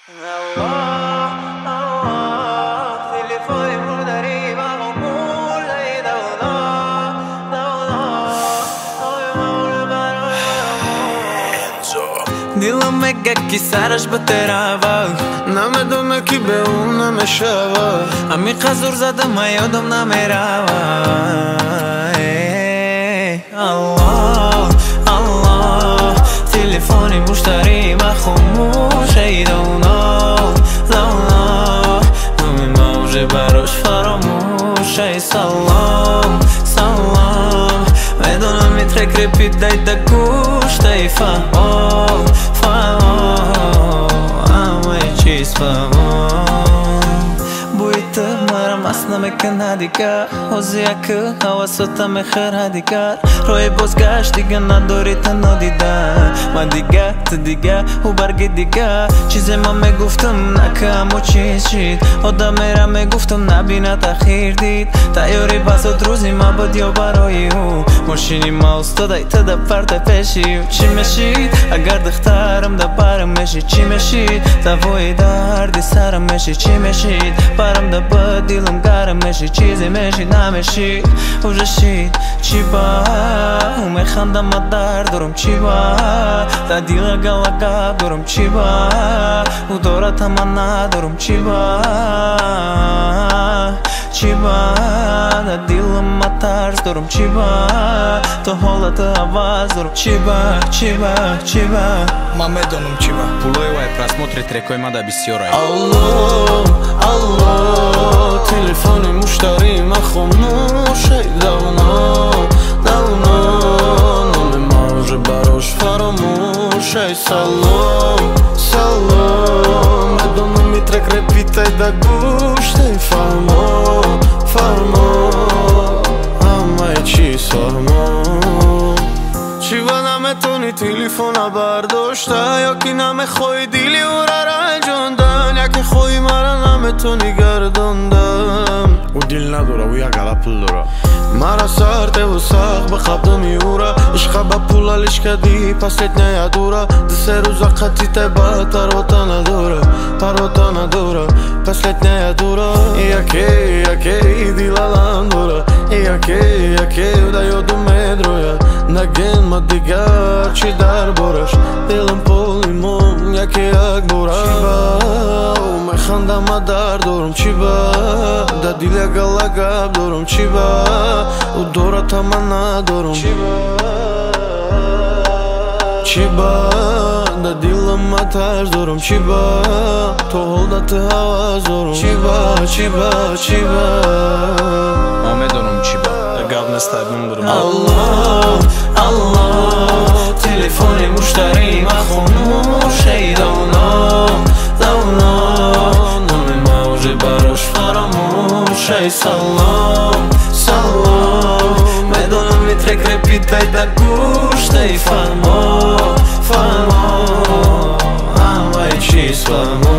دلم میگه که سرش بتراوه نمیدونه که به اون نمیشوه عمیق زور زدم یادم نمیروه الله الله تلفنی مشتری ما خاموشه دونا دونا نمی موجه براش فراموشه سلام سلام میدونم میترک رپید دایده گوش دای فهم همه چیز فهم بویت مرم اصلا میکنه دیگر حوزیه که حواساتم خیره دیگر روی بازگشت دیگه نداری تنها دیدن من دیگه تو دیگه و برگی دیگه چیزی من میگفتم نکم و چیز شید آدم میرم میگفتم نبینه تخیر دید تیاری بسات روزی من بود یا برای او ماشینی ما استادای تا دا پرت پیشی چی میشید اگر دخترم دا برم میشید چی میشید دوای دردی سرم میشید چی میشید برم دا با دیلم گرم میشید چیزی میشید نمیشید و رشید چی با او میخندم ما درد دارم چی با دا دیل گلگا دارم چی با او دارت من ندارم چی با چی با دا دیلم ما ترس دارم چی با تو حالت آواز дором чиба Мамедоном чиба Пулоева е просмотри трековима да би си орай الله الله تلفن مشتری ما خاموشه دونا دونا نمیشه براش فراموشه سلام سلام میدونم میترک رپیتای دا گوش دی فرما فرما همه چیز فرما چیبا نمیتونی تلفن برداشته یا که نمیخوای دیلی او را رنجوندن یا که خوی مرا نمیتونی گردوندم او دیل نداره او یک علا پول داره مرا سرده و ساق به خواب نمیوره عشقا با پول علیش کدی پسلیت نیادوره ده سه روزا قطی تبا تروتا ندوره پسلیت نیادوره یکی دیلالان دوره یکی دا یادم میدرویه نگین ما دیگر چی در بارش دلم پولیمون یکی یک بوره او میخندم ما در دارم چی با دا دیل گلگاب دارم چی با او دورت من ندارم چی با دا دیلم ما ترز دارم چی با تو حالت هواز دارم چی با Мамедоном чиба Гавна стаднум дурма الله الله تلفن مشتری ما خاموشه دونا دونا نمی موجه براش فراموشه سلام سلام میدونم میترک رپید دایده گوش دی فرما همه چیز فرما